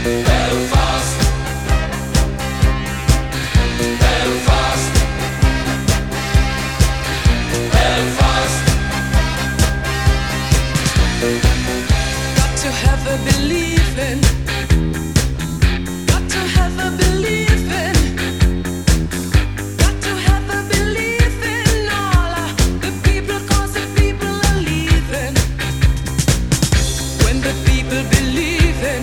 Belfast, Belfast, Belfast. Got to have a believing. Got to have a believing. Got to have a believing. All the people, 'cause the people are leaving. When the people believe in.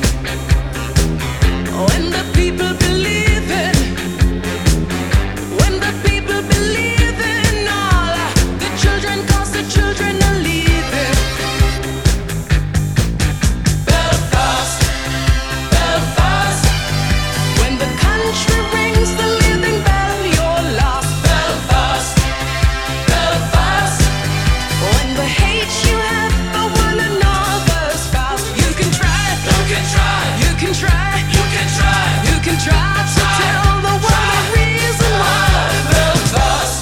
When the people believe in. When the people believe in. All the children, 'cause the children are leaving. Belfast, Belfast. When the country rings the leaving bell, you're lost. Belfast, Belfast. When the hate you have for one another's fast, you can try, you can try, you can try, you can try, you can try to tell the world the reason why. Belfast,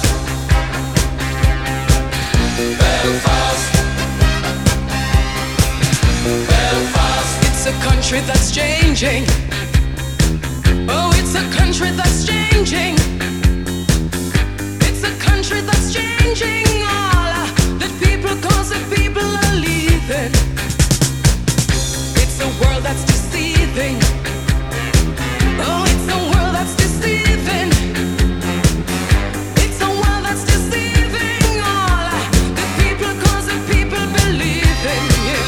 Belfast, Belfast. It's a country that's changing. Oh, it's a country that's changing. It's a country that's changing. All the people, 'cause the people are leaving. It's a world that's deceiving. Oh, it's a world that's deceiving. It's a world that's deceiving. All the people, 'cause the people believe in you.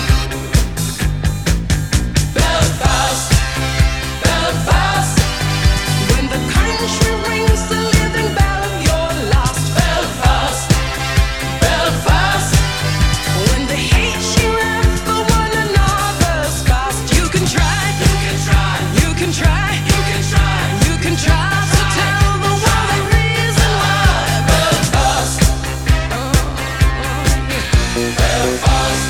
Belfast, Belfast. When the country rings the leaving bell, you're lost. Belfast, Belfast. When the hate you have for one another's past, you can try, you can try, you can try, you can try, you can try to tell the world the reason why. Belfast, Belfast,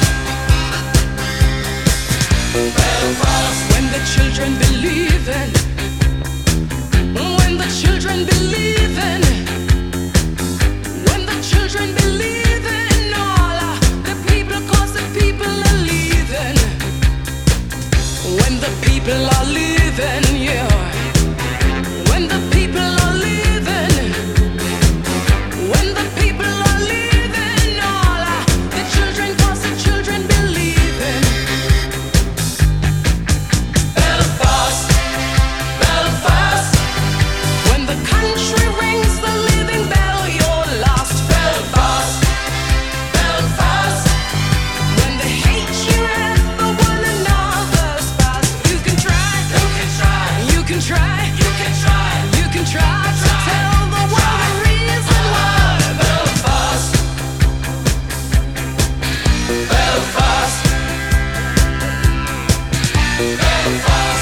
Belfast. When the children believe in. When the children believe in. When the children believe in. All the people, 'cause the people are leaving. When the people are leaving, yeah. When the people are leaving. When the people are leaving. All the children, 'cause the children believe in. Belfast, Belfast. When the country rings the leaving bell, you're lost. Belfast, Belfast. When the hate you have for one another's past, you can try, you can try, you can try, you can try, you can try to tell the world the reason why. Belfast, Belfast, Belfast.